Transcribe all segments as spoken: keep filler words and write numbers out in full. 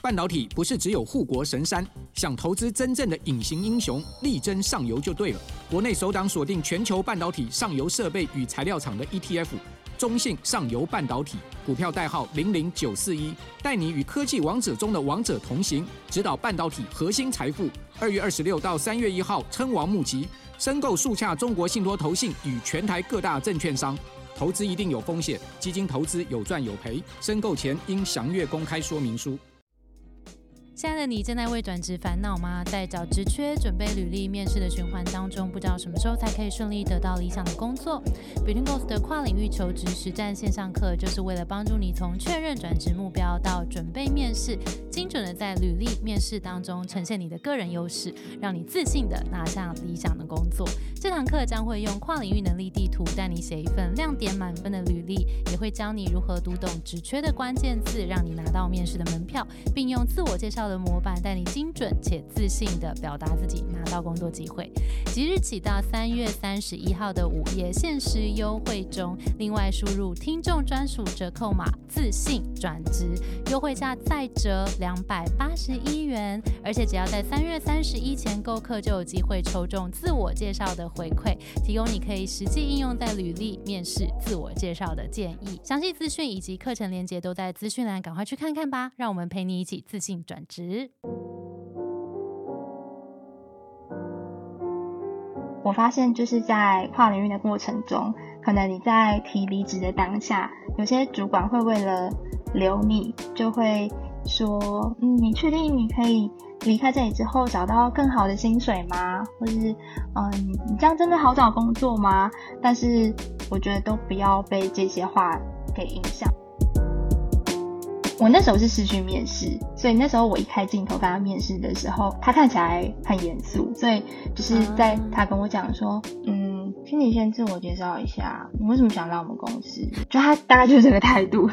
半导体不是只有护国神山，想投资真正的隐形英雄，力争上游就对了。国内首档锁定全球半导体上游设备与材料厂的 E T F， 中信上游半导体，股票代号零零九四一，带你与科技王者中的王者同行，指导半导体核心财富。二月二十六到三月一号称王募集，申购速洽中国信托投信与全台各大证券商。投资一定有风险，基金投资有赚有赔，申购前应详阅公开说明书。 亲爱的你，正在为转职烦恼吗？在找职缺、准备履历、面试的循环当中，不知道什么时候才可以顺利得到理想的工作？ Between Goals 的跨领域求职实战线上课，就是为了帮助你从确认转职目标到准备面试，精准的在履历、面试当中呈现你的个人优势，让你自信的拿下理想的工作。这堂课将会用跨领域能力地图带你写一份亮点满分的履历，也会教你如何读懂职缺的关键字，让你拿到面试的门票，并用自我介绍的模板带你精准且自信地表达自己，拿到工作机会。即日起到三月三十一号的午夜限时优惠中，另外输入听众专属折扣码自信转职，优惠价再折两百八十一元，而且只要在三月三十一前购课，就有机会抽中自我介绍的回馈，提供你可以实际应用在履历、面试、自我介绍的建议。详细资讯以及课程连结都在资讯栏，赶快去看看吧！让我们陪你一起自信转职。 我发现就是在跨领域的过程中，可能你在提离职的当下，有些主管会为了留你，就会说嗯，你确定你可以离开这里之后找到更好的薪水吗？或是嗯，你这样真的好找工作吗？但是我觉得都不要被这些话给影响。我那时候是视讯面试，所以那时候我一开镜头跟他面试的时候，他看起来很严肃，所以就是在他跟我讲说嗯，请你先自我介绍一下，你为什么想来我们公司，就他大概就是这个态度。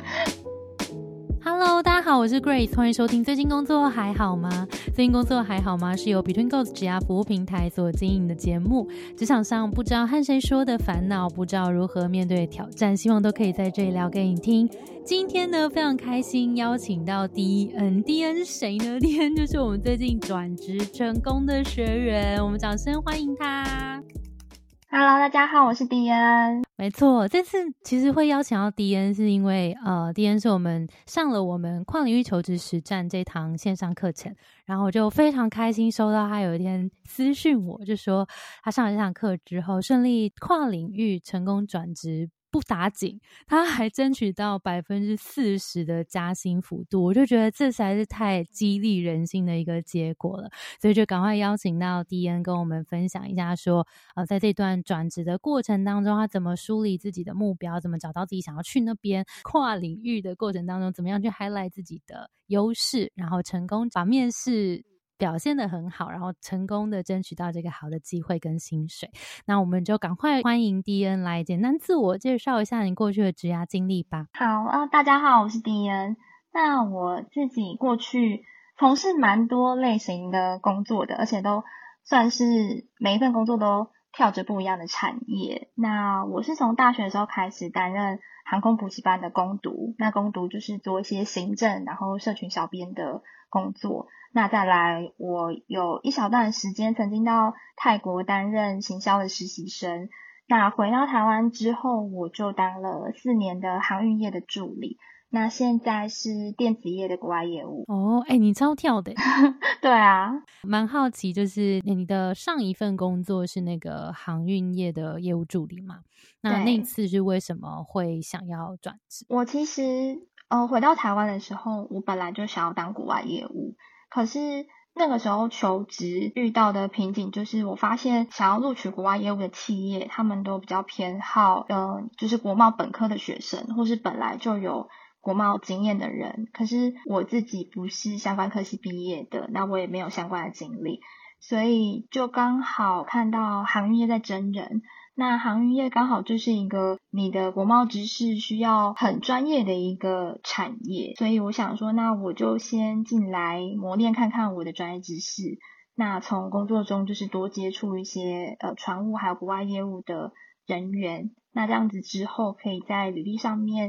Hello， 大家好，我是 Grace， 欢迎收听最近工作还好吗？最近工作还好吗？是由 Between Goals 职涯服务平台所经营的节目。职场上不知道和谁说的烦恼，不知道如何面对挑战，希望都可以在这里聊给你听。今天呢，非常开心邀请到 D N。D N 是谁呢？ D N 就是我们最近转职成功的学员，我们掌声欢迎他。 Hello， 大家好，我是 D N。 没错，这次其实会邀请到 D N 是因为呃 D N 是我们上了我们跨领域求职实战这堂线上课程，然后我就非常开心收到他有一天私讯我，就说他上了这堂课之后顺利跨领域成功转职。不打紧，他还争取到百分之四十的加薪幅度，我就觉得这实在是太激励人心的一个结果了，所以就赶快邀请到 D N 跟我们分享一下说，呃，在这段转职的过程当中，他怎么梳理自己的目标，怎么找到自己想要去那边跨领域的过程当中，怎么样去 highlight 自己的优势，然后成功把面试表现得很好，然后成功的争取到这个好的机会跟薪水。那我们就赶快欢迎 D N 来简单自我介绍一下你过去的职涯经历吧。 好啊，大家好，我是 D N。 那我自己过去从事蛮多类型的工作的，而且都算是每一份工作都跳着不一样的产业。那我是从大学的时候开始担任航空补习班的工读，那工读就是做一些行政然后社群小编的工作。那再来我有一小段时间曾经到泰国担任行销的实习生，那回到台湾之后我就当了四年的航运业的助理，那现在是电子业的国外业务。 哦，哎，你超跳的。 对啊， 蛮好奇，就是你的上一份工作是那个航运业的业务助理嘛？那那次是为什么会想要转职？ 我其实呃回到台湾的时候，我本来就想要当国外业务，可是那个时候求职遇到的瓶颈就是我发现想要录取国外业务的企业，他们都比较偏好呃就是国贸本科的学生，或是本来就有国贸经验的人，可是我自己不是相关科系毕业的，那我也没有相关的经历，所以就刚好看到航运业在征人。那航运业刚好就是一个你的国贸知识需要很专业的一个产业，所以我想说那我就先进来磨练看看我的专业知识，那从工作中就是多接触一些呃船务还有国外业务的人员，那这样子之后可以在履历上面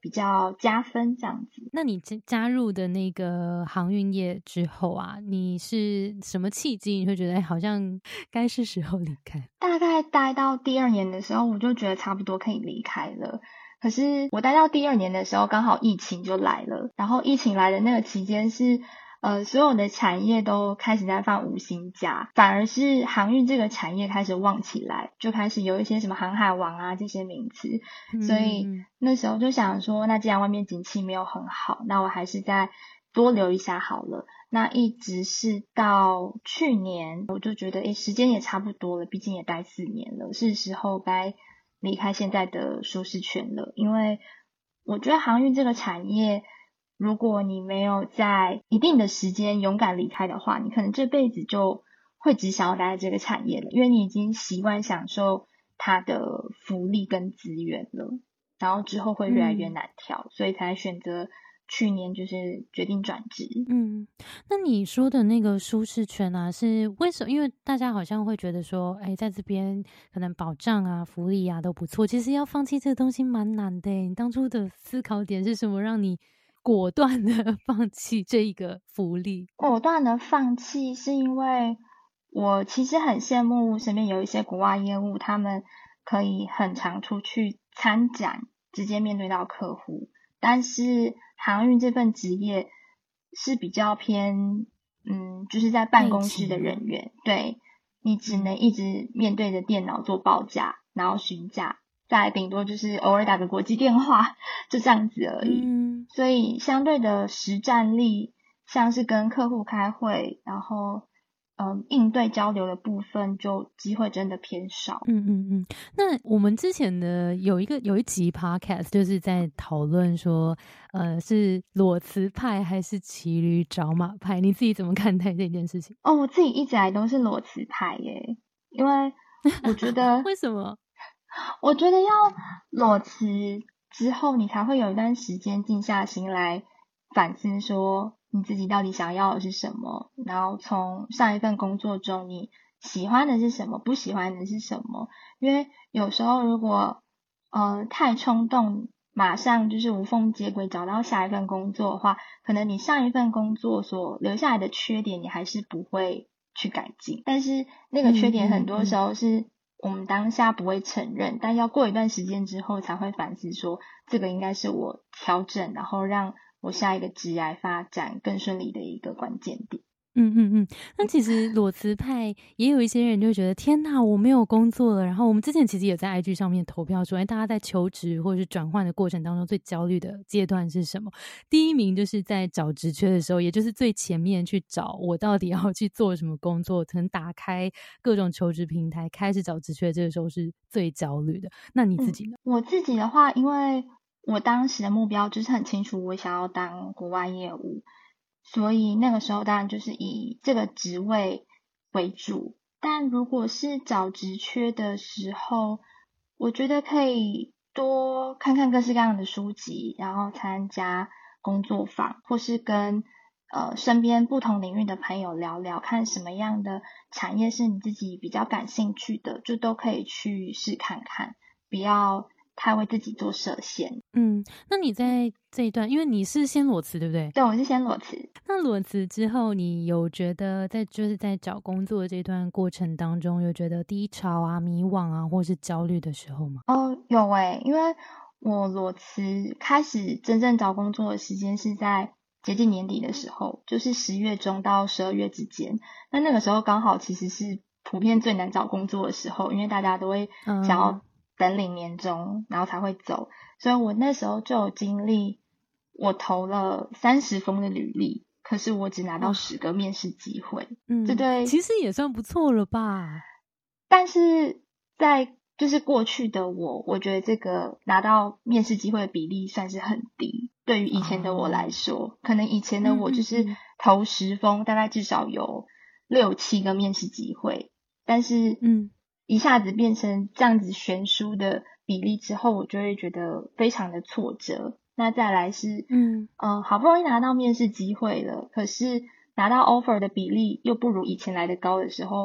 比较加分这样子。 那你加入的那个航运业之后啊，你是什么契机你会觉得、哎、好像该是时候离开？ 大概待到第二年的时候，我就觉得差不多可以离开了。可是我待到第二年的时候，刚好疫情就来了，然后疫情来的那个期间是呃，所有的产业都开始在放无薪假，反而是航运这个产业开始旺起来，就开始有一些什么航海王啊这些名词、嗯、所以那时候就想说，那既然外面景气没有很好，那我还是再多留一下好了。那一直是到去年，我就觉得诶时间也差不多了，毕竟也待四年了，是时候该离开现在的舒适圈了。因为我觉得航运这个产业，如果你没有在一定的时间勇敢离开的话，你可能这辈子就会只想要待在这个产业了，因为你已经习惯享受它的福利跟资源了，然后之后会越来越难调、嗯、所以才选择去年就是决定转职。 嗯，那你说的那个舒适圈啊，是为什么？因为大家好像会觉得说，哎，在这边可能保障啊、福利啊都不错，其实要放弃这个东西蛮难的。你当初的思考点是什么，让你果断的放弃这一个福利？ 果断的放弃是因为我其实很羡慕身边有一些国外业务，他们可以很常出去参展，直接面对到客户，但是航运这份职业是比较偏嗯，就是在办公室的人员，对，你只能一直面对着电脑做报价，然后询价，再顶多就是偶尔打个国际电话，就这样子而已、嗯、所以相对的实战力，像是跟客户开会，然后嗯，应对交流的部分就机会真的偏少。 嗯嗯嗯。那我们之前的有一个有一集 podcast 就是在讨论说，呃，是裸辞派还是骑驴找马派？你自己怎么看待这件事情？ 哦，我自己一直来都是裸辞派耶，因为我觉得为什么？ 我觉得要裸辞之后，你才会有一段时间静下心来反思说你自己到底想要的是什么，然后从上一份工作中你喜欢的是什么，不喜欢的是什么。因为有时候如果呃太冲动，马上就是无缝接轨找到下一份工作的话，可能你上一份工作所留下来的缺点你还是不会去改进，但是那个缺点很多时候是我们当下不会承认、嗯嗯嗯、但要过一段时间之后才会反思说这个应该是我调整，然后让我下一个职业发展更顺利的一个关键点。 嗯嗯嗯，那其实裸辞派也有一些人就会觉得天哪，我没有工作了。然后我们之前其实也在 I G 上面投票说，哎，大家在求职或者是转换的过程当中最焦虑的阶段是什么？第一名就是在找职缺的时候，也就是最前面去找我到底要去做什么工作，可能打开各种求职平台开始找职缺，这个时候是最焦虑的。那你自己呢？ 嗯、我自己的话，因为我当时的目标就是很清楚，我想要当国外业务，所以那个时候当然就是以这个职位为主。但如果是找职缺的时候，我觉得可以多看看各式各样的书籍，然后参加工作坊，或是跟呃身边不同领域的朋友聊聊，看什么样的产业是你自己比较感兴趣的，就都可以去试看看，不要太为自己做设限。 嗯，那你在这一段，因为你是先裸辞对不对？ 对，我是先裸辞。 那裸辞之后，你有觉得在就是在找工作的这段过程当中，有觉得低潮啊、迷惘啊，或是焦虑的时候吗？ 哦，有诶，因为我裸辞开始真正找工作的时间是在接近年底的时候，就是十月中到十二月之间。那那个时候刚好其实是普遍最难找工作的时候，因为大家都会想要等领年终，然后才会走。所以我那时候就有经历，我投了三十封的履历，可是我只拿到十个面试机会。 嗯， 这对其实也算不错了吧。 但是在就是过去的我，我觉得这个拿到面试机会的比例算是很低。对于以前的我来说，哦、可能以前的我就是投十封，大概至少有六七个面试机会，但是嗯，一下子变成这样子悬殊的比例之后，我就会觉得非常的挫折。那再来是嗯呃，好不容易拿到面试机会了，可是拿到 offer 的比例又不如以前来的高的时候，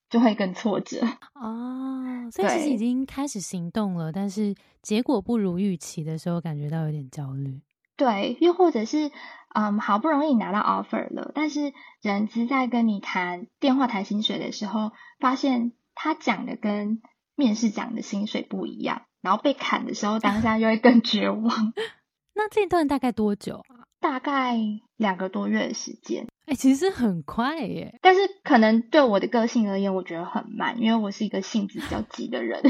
就会更挫折。 哦，所以其实已经开始行动了，但是结果不如预期的时候感觉到有点焦虑。 对，又或者是嗯，好不容易拿到 offer 了，但是人资在跟你谈电话谈薪水的时候，发现他讲的跟面试讲的薪水不一样，然后被砍的时候，当下就会更绝望。 那这段大概多久啊？ 大概两个多月的时间。 哎、欸，其实很快耶。 但是可能对我的个性而言，我觉得很慢，因为我是一个性子比较急的人。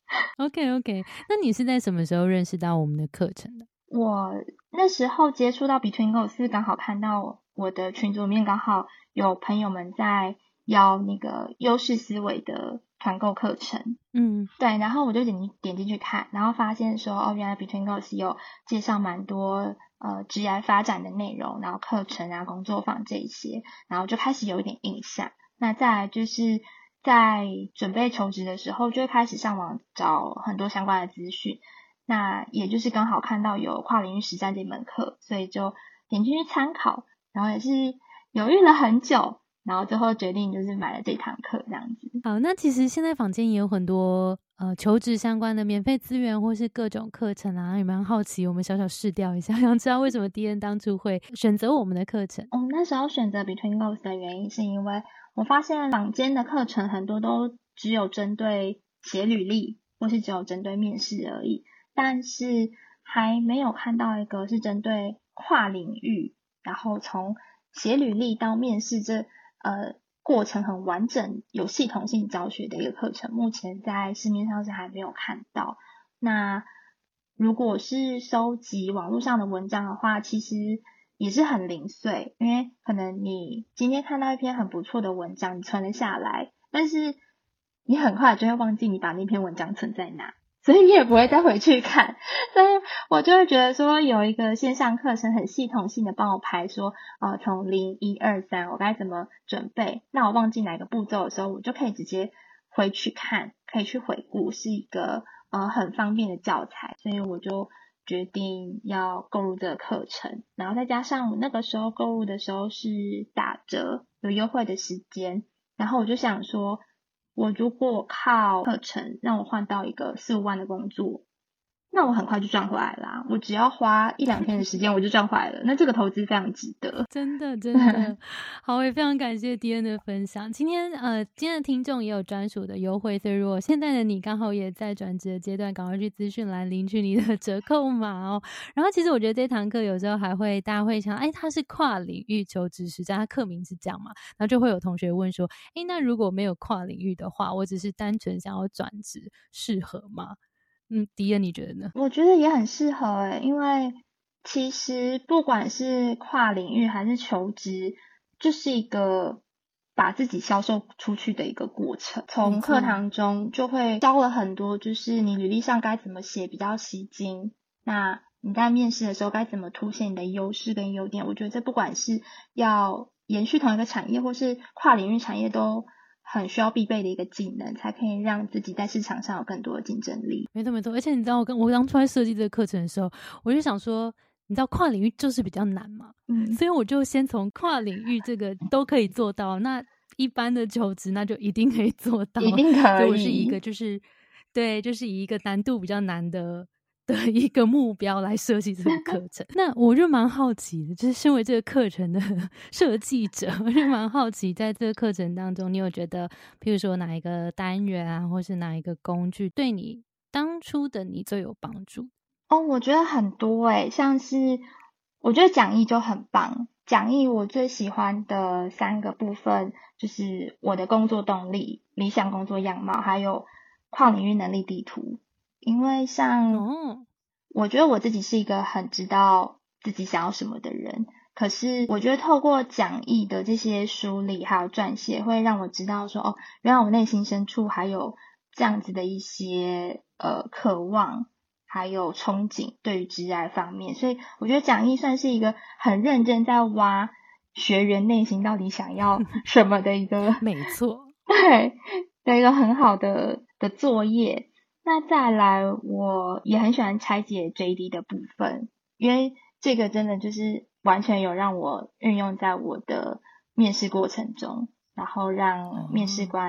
OK OK， 那你是在什么时候认识到我们的课程的？ 我那时候接触到 Between Goals 是刚好看到我的群组里面刚好有朋友们在邀那个优势思维的团购课程， 嗯， 对，然后我就点进点进去看，然后发现说哦，原来 Between Goals 有介绍蛮多呃职业发展的内容，然后课程啊、工作坊这一些，然后就开始有一点印象。那再来就是在准备求职的时候，就会开始上网找很多相关的资讯。那也就是刚好看到有跨领域实战这门课，所以就点进去参考，然后也是犹豫了很久，然后最后决定就是买了这堂课这样子。 好，那其实现在坊间也有很多呃求职相关的免费资源或是各种课程啊，也蛮好奇，我们小小试掉一下，想知道为什么 D N 当初会选择我们的课程。 嗯，那时候选择 Between Goals 的原因是因为我发现坊间的课程很多都只有针对写履历或是只有针对面试而已，但是还没有看到一个是针对跨领域，然后从写履历到面试这呃过程很完整有系统性教学的一个课程，目前在市面上是还没有看到。那如果是收集网络上的文章的话，其实也是很零碎，因为可能你今天看到一篇很不错的文章，你存了下来，但是你很快就会忘记你把那篇文章存在哪，所以你也不会再回去看。所以我就会觉得说有一个线上课程很系统性的帮我排说呃，从零一二三我该怎么准备，那我忘记哪个步骤的时候，我就可以直接回去看，可以去回顾，是一个呃很方便的教材，所以我就决定要购入这个课程。然后再加上我那个时候购入的时候是打折有优惠的时间，然后我就想说我如果靠课程让我换到一个四五万的工作，那我很快就赚回来啦，我只要花一两天的时间我就赚回来了，那这个投资非常值得。 真的真的好，也非常感谢 D N 的分享。今天呃，今天的听众也有专属的优惠，所以如果现在的你刚好也在转职的阶段，赶快去资讯栏领取你的折扣码哦。然后其实我觉得这堂课有时候还会大家会想，哎，它是跨领域求职实战，它课名是这样嘛，然后就会有同学问说，哎，那如果没有跨领域的话，我只是单纯想要转职，适合吗？嗯，迪恩你觉得呢？ 我觉得也很适合诶，因为其实不管是跨领域还是求职，就是一个把自己销售出去的一个过程。从课堂中就会教了很多，就是你履历上该怎么写比较吸睛，那你在面试的时候该怎么凸显你的优势跟优点。我觉得这不管是要延续同一个产业或是跨领域产业都很需要必备的一个技能，才可以让自己在市场上有更多的竞争力。 没错没错，而且你知道我跟我当初在设计这个课程的时候，我就想说你知道跨领域就是比较难嘛，嗯，所以我就先从跨领域这个都可以做到，那一般的求职那就一定可以做到， 一定可以。 所以我是一个就是对，就是以一个难度比较难的的一个目标来设计这个课程。那我就蛮好奇的，就是身为这个课程的设计者，我就蛮好奇在这个课程当中你有觉得譬如说哪一个单元啊或是哪一个工具对你当初的你最有帮助？ 哦，我觉得很多诶，像是我觉得讲义就很棒。讲义我最喜欢的三个部分就是我的工作动力、理想工作样貌还有跨领域能力地图。因为像、哦、我觉得我自己是一个很知道自己想要什么的人，可是我觉得透过讲义的这些梳理还有撰写会让我知道说哦，原来我内心深处还有这样子的一些呃渴望还有憧憬对于职业方面，所以我觉得讲义算是一个很认真在挖学员内心到底想要什么的一个没错， 对的一个很好的的作业。那再来我也很喜欢拆解 J D 的部分，因为这个真的就是完全有让我运用在我的面试过程中，然后让面试官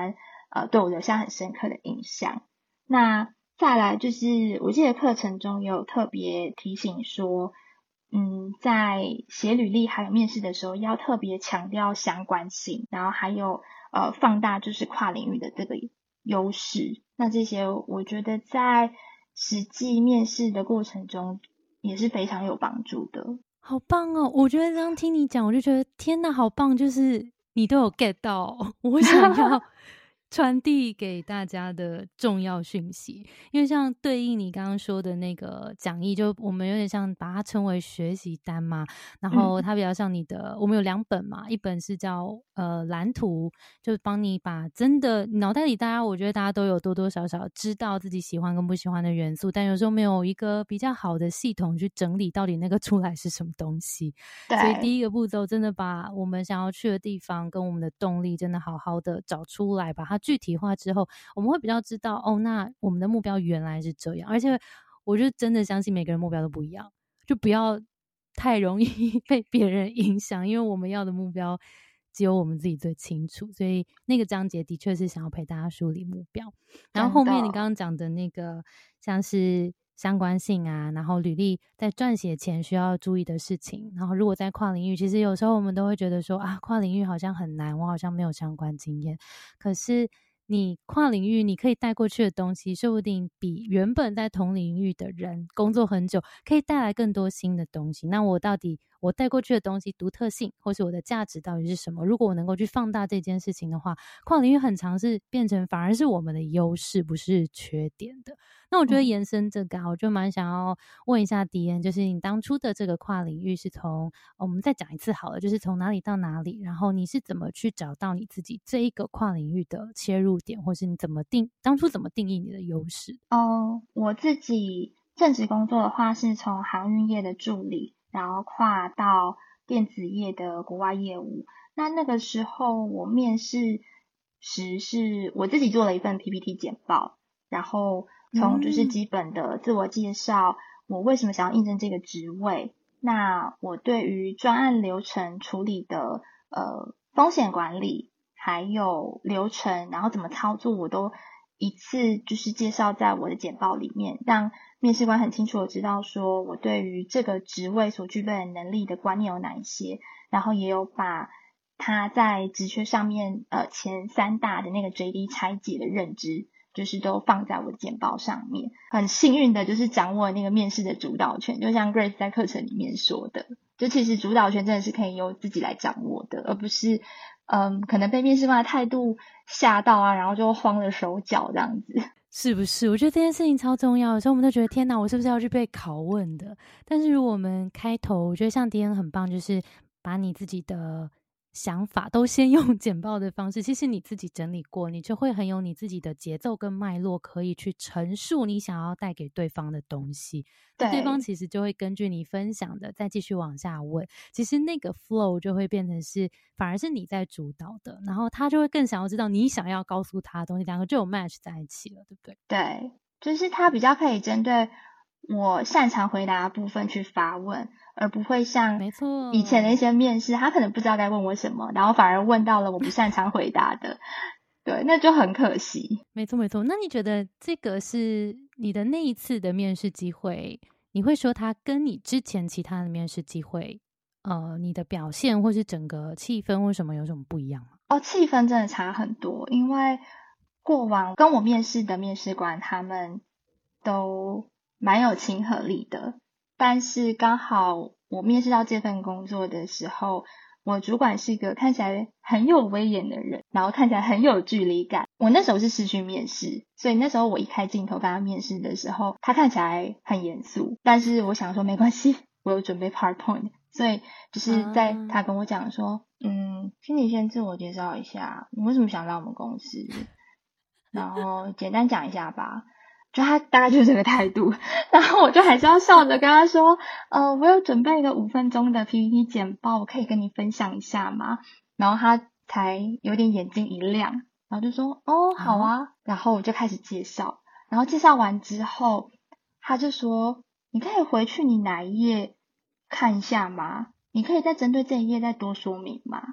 呃对我留下很深刻的印象。那再来就是我记得课程中也有特别提醒说，嗯，在写履历还有面试的时候要特别强调相关性，然后还有呃放大就是跨领域的这个优势。那这些我觉得在实际面试的过程中也是非常有帮助的。 好棒哦！我觉得刚刚听你讲，我就觉得天哪，好棒！就是你都有 get 到我想要传递给大家的重要讯息。因为像对应你刚刚说的那个讲义，就我们有点像把它称为学习单嘛，然后它比较像你的、嗯、我们有两本嘛，一本是叫呃蓝图，就帮你把真的脑袋里大家我觉得大家都有多多少少知道自己喜欢跟不喜欢的元素，但有时候没有一个比较好的系统去整理到底那个出来是什么东西。所以第一个步骤真的把我们想要去的地方跟我们的动力真的好好的找出来，把它具体化之后，我们会比较知道哦，那我们的目标原来是这样。而且我就真的相信每个人目标都不一样，就不要太容易被别人影响，因为我们要的目标只有我们自己最清楚。所以那个章节的确是想要陪大家梳理目标。然后后面你刚刚讲的那个像是相关性啊，然后履历在撰写前需要注意的事情，然后如果在跨领域，其实有时候我们都会觉得说啊，跨领域好像很难，我好像没有相关经验。可是你跨领域你可以带过去的东西，说不定比原本在同领域的人工作很久可以带来更多新的东西。那我到底我带过去的东西独特性或是我的价值到底是什么，如果我能够去放大这件事情的话，跨领域很常是变成反而是我们的优势，不是缺点的。那我觉得延伸这个、啊嗯、我就蛮想要问一下迪恩，就是你当初的这个跨领域是从我们再讲一次好了，就是从哪里到哪里，然后你是怎么去找到你自己这一个跨领域的切入点，或是你怎么定当初怎么定义你的优势？ 哦，我自己正职工作的话是从航运业的助理，然后跨到电子业的国外业务。那那个时候我面试时是我自己做了一份 P P T 简报，然后从就是基本的自我介绍、嗯、我为什么想要应征这个职位，那我对于专案流程处理的呃风险管理还有流程然后怎么操作，我都一次就是介绍在我的简报里面，让面试官很清楚的知道说我对于这个职位所具备的能力的观念有哪一些，然后也有把他在职缺上面呃前三大的那个 J D 拆解的认知就是都放在我的简报上面。很幸运的就是掌握那个面试的主导权，就像 Grace 在课程里面说的，就其实主导权真的是可以由自己来掌握的，而不是嗯可能被面试官的态度吓到啊，然后就慌了手脚这样子。 是不是？我觉得这件事情超重要的，所以我们都觉得天哪，我是不是要去被拷问的？但是如果我们开头，我觉得像迪恩很棒，就是把你自己的想法都先用简报的方式，其实你自己整理过，你就会很有你自己的节奏跟脉络，可以去陈述你想要带给对方的东西。对，对方其实就会根据你分享的再继续往下问，其实那个 flow 就会变成是反而是你在主导的，然后他就会更想要知道你想要告诉他的东西，两个就有 match 在一起了，对不对？ 对，就是他比较可以针对我擅长回答的部分去发问，而不会像以前的一些面试，他可能不知道该问我什么，然后反而问到了我不擅长回答的，对，那就很可惜。 没错没错。那你觉得这个是你的那一次的面试机会，你会说它跟你之前其他的面试机会呃，你的表现或是整个气氛或什么有什么不一样吗？ 哦，气氛真的差很多，因为过往跟我面试的面试官他们都蛮有亲和力的，但是刚好我面试到这份工作的时候，我主管是一个看起来很有威严的人，然后看起来很有距离感。我那时候是视讯面试，所以那时候我一开镜头跟他面试的时候，他看起来很严肃，但是我想说没关系，我有准备 PowerPoint， 所以就是在他跟我讲说嗯，请你先自我介绍一下，你为什么想来我们公司，然后简单讲一下吧，就他大概就是这个态度，然后我就还是要笑着跟他说呃，我有准备一个五分钟的 P P T 简报，我可以跟你分享一下吗？然后他才有点眼睛一亮，然后就说哦好啊、嗯、然后我就开始介绍，然后介绍完之后他就说你可以回去你哪一页看一下吗？你可以再针对这一页再多说明吗？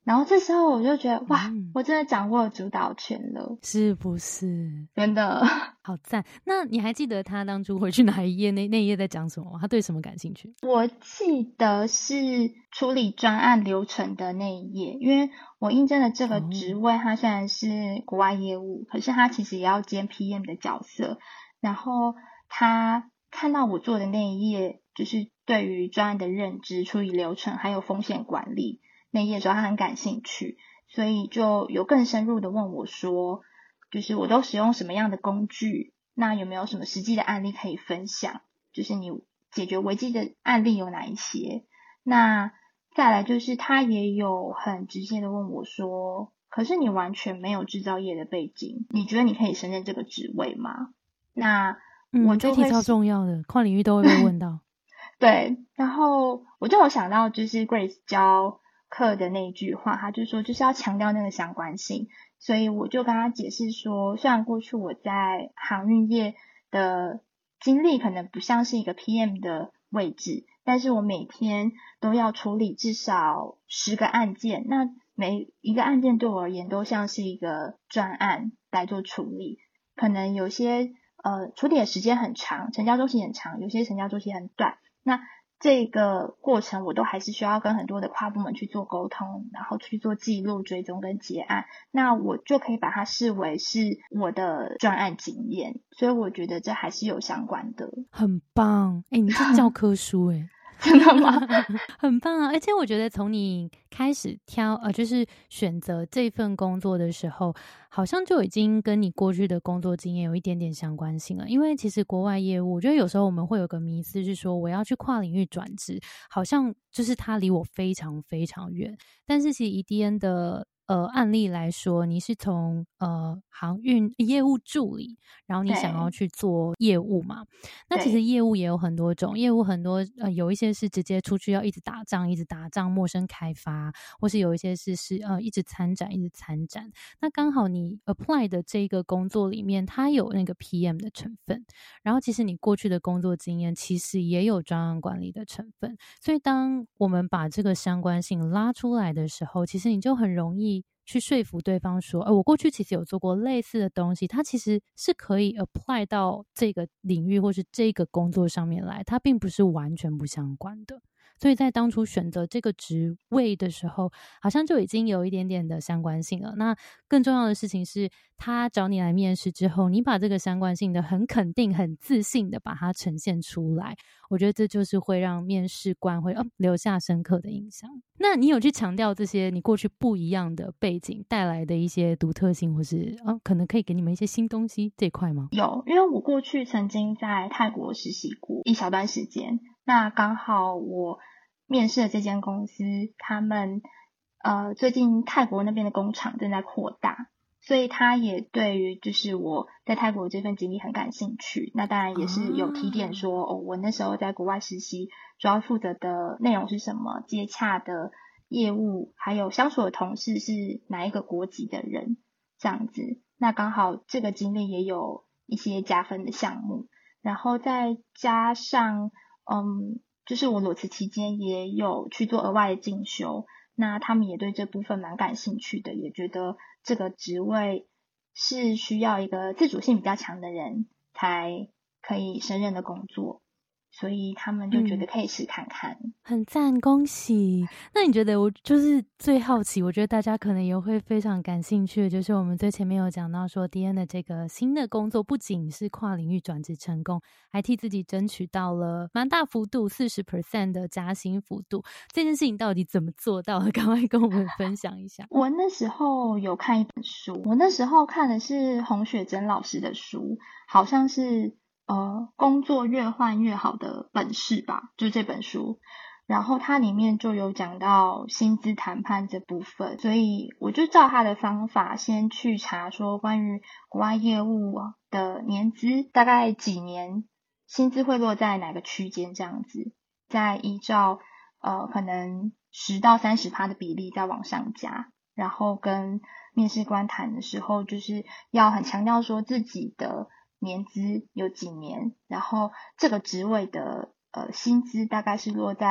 然后这时候我就觉得哇、 嗯、 我真的掌握主导权了， 是不是真的好赞。那你还记得他当初回去哪一页那那一页在讲什么吗？他对什么感兴趣？ 我记得是处理专案流程的那一页，因为我应征的这个职位它虽然是国外业务、哦、可是它其实也要兼 P M 的角色，然后他看到我做的那一页就是对于专案的认知、处理流程还有风险管理那一页的时候他很感兴趣，所以就有更深入的问我说就是我都使用什么样的工具，那有没有什么实际的案例可以分享，就是你解决危机的案例有哪一些。那再来就是他也有很直接的问我说可是你完全没有制造业的背景，你觉得你可以胜任这个职位吗？那我就会、 嗯、这题超重要的，跨领域都会被问到对，然后我就有想到就是 Grace 教课的那一句话，他就说就是要强调那个相关性，所以我就跟他解释说虽然过去我在航运业的经历可能不像是一个 P M 的位置，但是我每天都要处理至少十个案件，那每一个案件对我而言都像是一个专案来做处理，可能有些呃处理的时间很长，成交周期很长，有些成交周期很短，那这个过程我都还是需要跟很多的跨部门去做沟通，然后去做记录、追踪跟结案，那我就可以把它视为是我的专案经验，所以我觉得这还是有相关的。 很棒，哎、欸，你是教科书哎、欸。 真的吗？ 很棒啊！而且我觉得从你开始挑呃，就是选择这份工作的时候，好像就已经跟你过去的工作经验有一点点相关性了。因为其实国外业务，我觉得有时候我们会有个迷思是说，我要去跨领域转职，好像就是它离我非常非常远。但是其实 E D N 的呃案例来说，你是从呃航运业务助理，然后你想要去做业务嘛？那其实业务也有很多种，业务很多呃有一些是直接出去要一直打仗，一直打仗，陌生开发，或是有一些是是呃一直参展，一直参展。那刚好你 apply 的这个工作里面，它有那个 P M 的成分，然后其实你过去的工作经验其实也有专案管理的成分，所以当我们把这个相关性拉出来的时候，其实你就很容易去说服对方说，呃，我过去其实有做过类似的东西，它其实是可以 apply 到这个领域或是这个工作上面来，它并不是完全不相关的。所以在当初选择这个职位的时候，好像就已经有一点点的相关性了。那更重要的事情是，他找你来面试之后，你把这个相关性的很肯定、很自信的把它呈现出来，我觉得这就是会让面试官会、哦、留下深刻的印象。那你有去强调这些你过去不一样的背景带来的一些独特性，或是、哦、可能可以给你们一些新东西这一块吗？ 有，因为我过去曾经在泰国实习过一小段时间，那刚好我面试的这间公司他们呃最近泰国那边的工厂正在扩大，所以他也对于就是我在泰国这份经历很感兴趣，那当然也是有提点说、哦、我那时候在国外实习主要负责的内容是什么，接洽的业务还有相处的同事是哪一个国籍的人这样子，那刚好这个经历也有一些加分的项目，然后再加上嗯，就是我裸辞期间也有去做额外的进修，那他们也对这部分蛮感兴趣的，也觉得这个职位是需要一个自主性比较强的人才可以胜任的工作，所以他们就觉得可以试看看、嗯、 很赞，恭喜。那你觉得，我就是最好奇，我觉得大家可能也会非常感兴趣的，就是我们最前面有讲到说 D N 的这个新的工作不仅是跨领域转职成功，还替自己争取到了蛮大幅度 百分之四十 的加薪幅度，这件事情到底怎么做到的？赶快跟我们分享一下。 我那时候有看一本书，我那时候看的是洪雪珍老师的书，好像是呃，工作越换越好的本事吧，就这本书，然后它里面就有讲到薪资谈判这部分，所以我就照他的方法先去查说关于国外业务的年资大概几年薪资会落在哪个区间这样子，再依照呃可能十到三十%的比例再往上加，然后跟面试官谈的时候就是要很强调说自己的年资有几年，然后这个职位的呃薪资大概是落在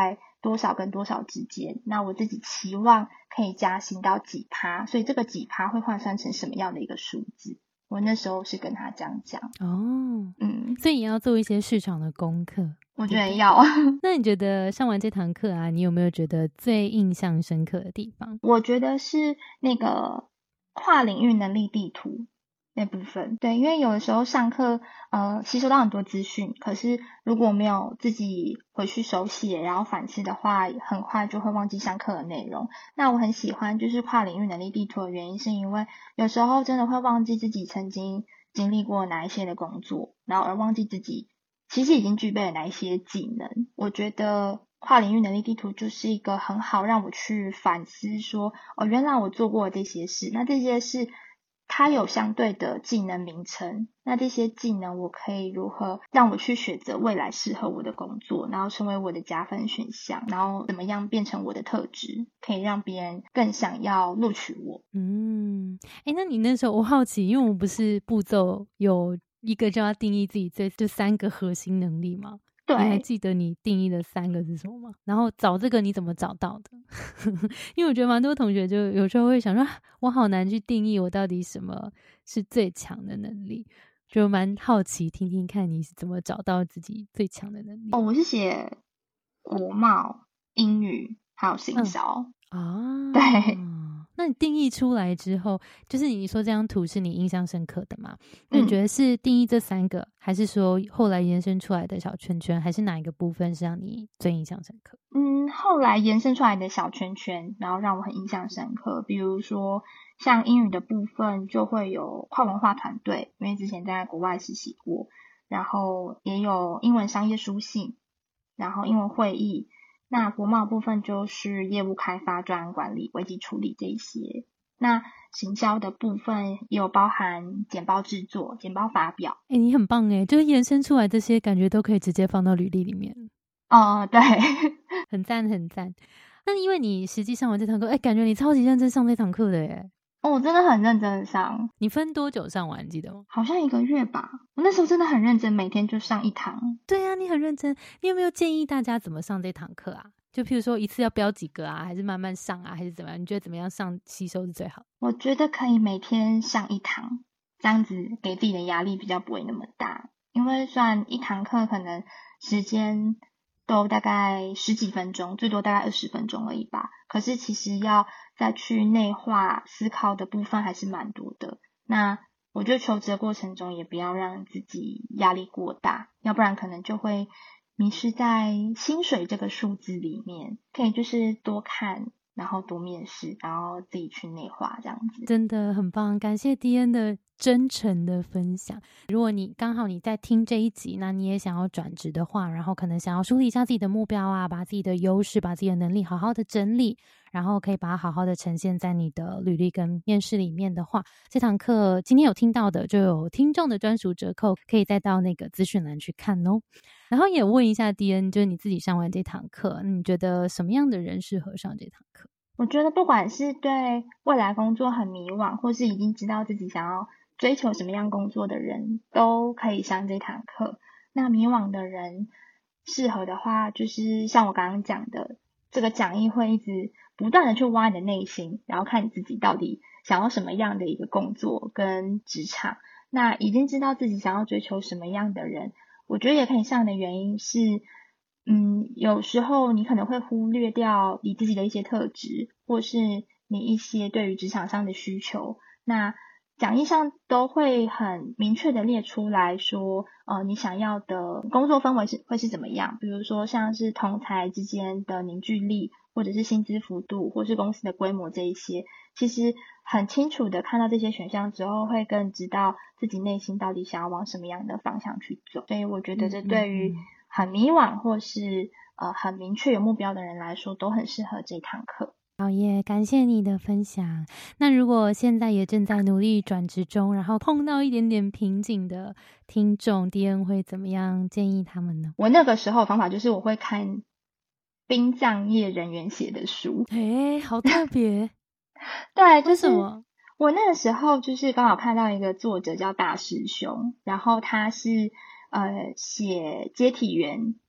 多少跟多少之间，那我自己期望可以加薪到几趴，所以这个几趴会换算成什么样的一个数字，我那时候是跟他这样讲。 哦， 嗯， 所以也要做一些市场的功课。 我觉得要。 那你觉得上完这堂课啊，你有没有觉得最印象深刻的地方？ 我觉得是那个跨领域能力地图那部分。对，因为有的时候上课呃吸收到很多资讯，可是如果没有自己回去手写然后反思的话，很快就会忘记上课的内容。那我很喜欢就是跨领域能力地图的原因，是因为有时候真的会忘记自己曾经经历过哪一些的工作，然后而忘记自己其实已经具备了哪一些技能。我觉得跨领域能力地图就是一个很好让我去反思说，哦，原来我做过这些事，那这些事它有相对的技能名称，那这些技能我可以如何让我去选择未来适合我的工作，然后成为我的加分选项，然后怎么样变成我的特质，可以让别人更想要录取我。 嗯，诶，那你那时候我好奇，因为我们不是步骤有一个就要定义自己最就三个核心能力吗？你还对， 记得你定义的三个是什么吗？然后找这个你怎么找到的？因为我觉得蛮多同学就有时候会想说，啊我好难去定义我到底什么是最强的能力，就蛮好奇听听看你是怎么找到自己最强的能力。 哦，我是写国贸、英语还有行销。 啊， 对， 那你定义出来之后，就是你说这张图是你印象深刻的吗？那你嗯觉得是定义这三个，还是说后来延伸出来的小圈圈，还是哪一个部分是让你最印象深刻？ 嗯，后来延伸出来的小圈圈，然后让我很印象深刻。比如说像英语的部分，就会有跨文化团队，因为之前在国外实习过，然后也有英文商业书信，然后英文会议。那国贸部分就是业务开发、专案管理、危机处理这一些。那行销的部分也有包含简报制作、简报发表。 哎、你很棒哎，就是延伸出来这些感觉都可以直接放到履历里面。 哦，对， 很赞很赞。那因为你实际上完这堂课，哎，感觉你超级认真上这堂课的耶。 哦，我真的很认真的上， 你分多久上完？记得吗？ 好像一个月吧。我那时候真的很认真，每天就上一堂。 对啊，你很认真。你有没有建议大家怎么上这堂课啊？就譬如说一次要标几个啊，还是慢慢上啊，还是怎么样？你觉得怎么样上吸收是最好？ 我觉得可以每天上一堂，这样子给自己的压力比较不会那么大。因为虽然一堂课可能时间都大概十几分钟，最多大概二十分钟而已吧。可是其实要再去内化思考的部分还是蛮多的。那我觉得求职的过程中也不要让自己压力过大，要不然可能就会迷失在薪水这个数字里面。可以就是多看，然后多面试，然后自己去内化这样子。 真的很棒，感谢 D N 的真诚的分享。如果你刚好你在听这一集，那你也想要转职的话，然后可能想要梳理一下自己的目标啊，把自己的优势、把自己的能力好好的整理，然后可以把它好好的呈现在你的履历跟面试里面的话，这堂课今天有听到的就有听众的专属折扣，可以再到那个资讯栏去看哦。然后也问一下 D N， 就是你自己上完这堂课，你觉得什么样的人适合上这堂课？ 我觉得不管是对未来工作很迷惘，或是已经知道自己想要追求什么样工作的人，都可以上这堂课。那迷惘的人适合的话，就是像我刚刚讲的，这个讲义会一直不断的去挖你的内心，然后看你自己到底想要什么样的一个工作跟职场。那已经知道自己想要追求什么样的人，我觉得也可以上的原因是，嗯，有时候你可能会忽略掉你自己的一些特质，或是你一些对于职场上的需求。那讲义上都会很明确的列出来说，呃，你想要的工作氛围是会是怎么样？比如说像是同才之间的凝聚力，或者是薪资幅度，或是公司的规模这一些，其实很清楚的看到这些选项之后，会更知道自己内心到底想要往什么样的方向去走。所以我觉得这对于很迷惘或是呃很明确有目标的人来说，都很适合这堂课。 好耶，感谢你的分享。那如果现在也正在努力转职中，然后碰到一点点瓶颈的听众 ，D N 会怎么样建议他们呢？ 我那个时候的方法就是我会看殡葬业人员写的书。 诶，好特别。 对，就是为什么？ 我那个时候就是刚好看到一个作者叫大师兄，然后他是呃写接体员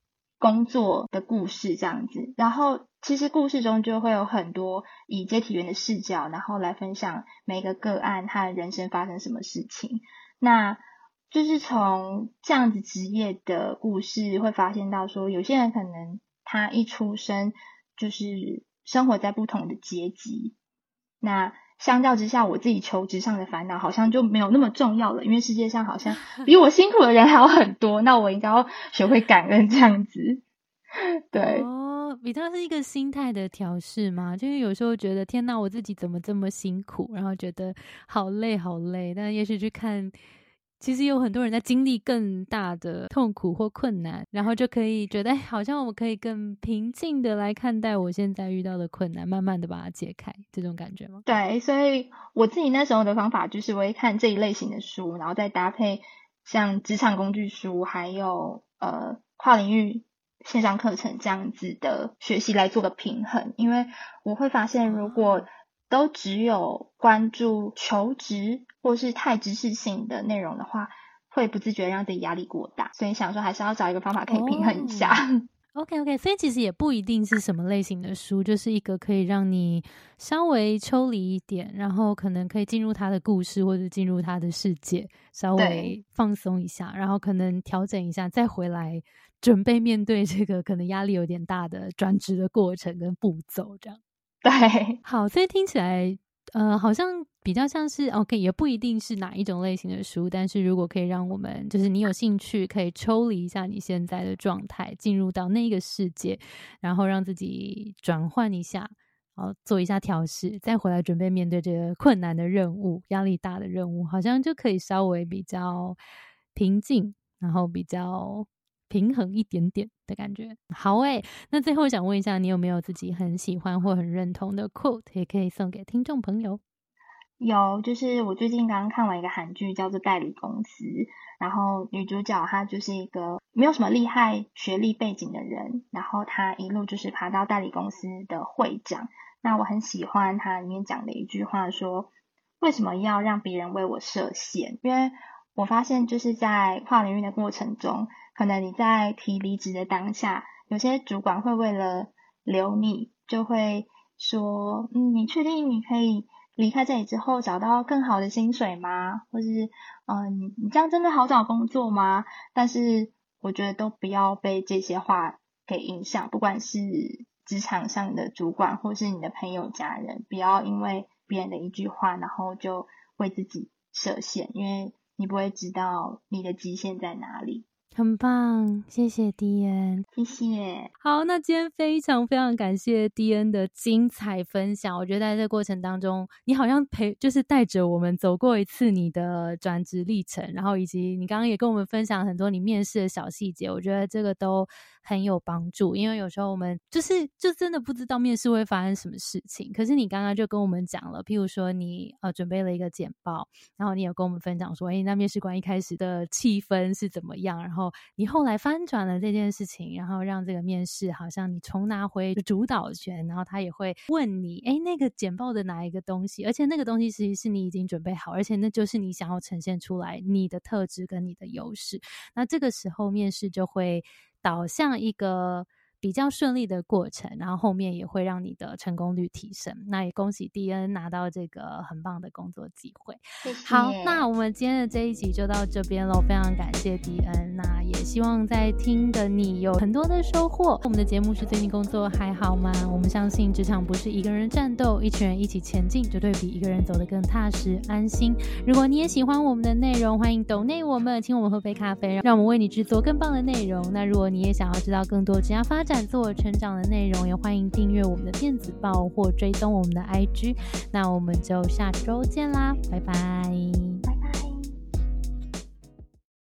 工作的故事这样子。然后其实故事中就会有很多以接体员的视角，然后来分享每个个案他的人生发生什么事情。那就是从这样子职业的故事会发现到说，有些人可能他一出生就是生活在不同的阶级，那相较之下我自己求职上的烦恼好像就没有那么重要了，因为世界上好像比我辛苦的人还有很多，那我应该要学会感恩这样子。对哦，比较是一个心态的调试嘛，就是有时候觉得天哪我自己怎么这么辛苦，然后觉得好累好累，但也许去看其实有很多人在经历更大的痛苦或困难，然后就可以觉得哎，好像我们可以更平静的来看待我现在遇到的困难，慢慢的把它解开，这种感觉吗？ 对，所以我自己那时候的方法就是我会看这一类型的书，然后再搭配像职场工具书还有呃跨领域线上课程这样子的学习来做个平衡。因为我会发现如果都只有关注求职或是太知识性的内容的话，会不自觉让自己压力过大，所以想说还是要找一个方法可以平衡一下。 哦OK OK， 所以其实也不一定是什么类型的书，就是一个可以让你稍微抽离一点，然后可能可以进入他的故事或者进入他的世界，稍微放松一下，然后可能调整一下，再回来准备面对这个可能压力有点大的转职的过程跟步骤这样。 对， 好，所以听起来呃，好像比较像是 OK， 也不一定是哪一种类型的书，但是如果可以让我们就是你有兴趣可以抽离一下你现在的状态，进入到那个世界，然后让自己转换一下，然后做一下调试，再回来准备面对这个困难的任务，压力大的任务，好像就可以稍微比较平静，然后比较平衡一点点的感觉。好诶，那最后想问一下，你有没有自己很喜欢或很认同的 quote 也可以送给听众朋友？ 有，就是我最近刚刚看完一个韩剧叫做代理公司，然后女主角她就是一个没有什么厉害学历背景的人，然后她一路就是爬到代理公司的会长。那我很喜欢她里面讲的一句话说，为什么要让别人为我设限？因为我发现就是在跨领域的过程中，可能你在提离职的当下，有些主管会为了留你就会说，嗯，你确定你可以离开这里之后找到更好的薪水吗？或是呃，你你这样真的好找工作吗？但是我觉得都不要被这些话给影响，不管是职场上的主管或是你的朋友家人，不要因为别人的一句话然后就为自己设限，因为你不会知道你的极限在哪里。 很棒，谢谢 D N。 谢谢。 好，那今天非常非常感谢 D N 的精彩分享，我觉得在这个过程当中你好像陪就是带着我们走过一次你的转职历程，然后以及你刚刚也跟我们分享很多你面试的小细节，我觉得这个都很有帮助。因为有时候我们就是就真的不知道面试会发生什么事情，可是你刚刚就跟我们讲了，譬如说你呃准备了一个简报，然后你有跟我们分享说诶那面试官一开始的气氛是怎么样，然后你后来翻转了这件事情，然后让这个面试好像你重拿回主导权，然后他也会问你诶那个简报的哪一个东西，而且那个东西其实是你已经准备好，而且那就是你想要呈现出来你的特质跟你的优势，那这个时候面试就会导向一个比较顺利的过程，然后后面也会让你的成功率提升。那也恭喜 D N 拿到这个很棒的工作机会。 谢谢。 好，那我们今天的这一集就到这边咯，非常感谢 D N， 那也希望在听的你有很多的收获。我们的节目是最近工作还好吗？我们相信职场不是一个人战斗，一群人一起前进，绝对比一个人走得更踏实安心。如果你也喜欢我们的内容，欢迎 donate 我们，请我们喝杯咖啡，让我们为你制作更棒的内容。那如果你也想要知道更多职业发展自我成长的内容，也欢迎订阅我们的电子报或追踪我们的 I G。 那我们就下周见啦，拜拜。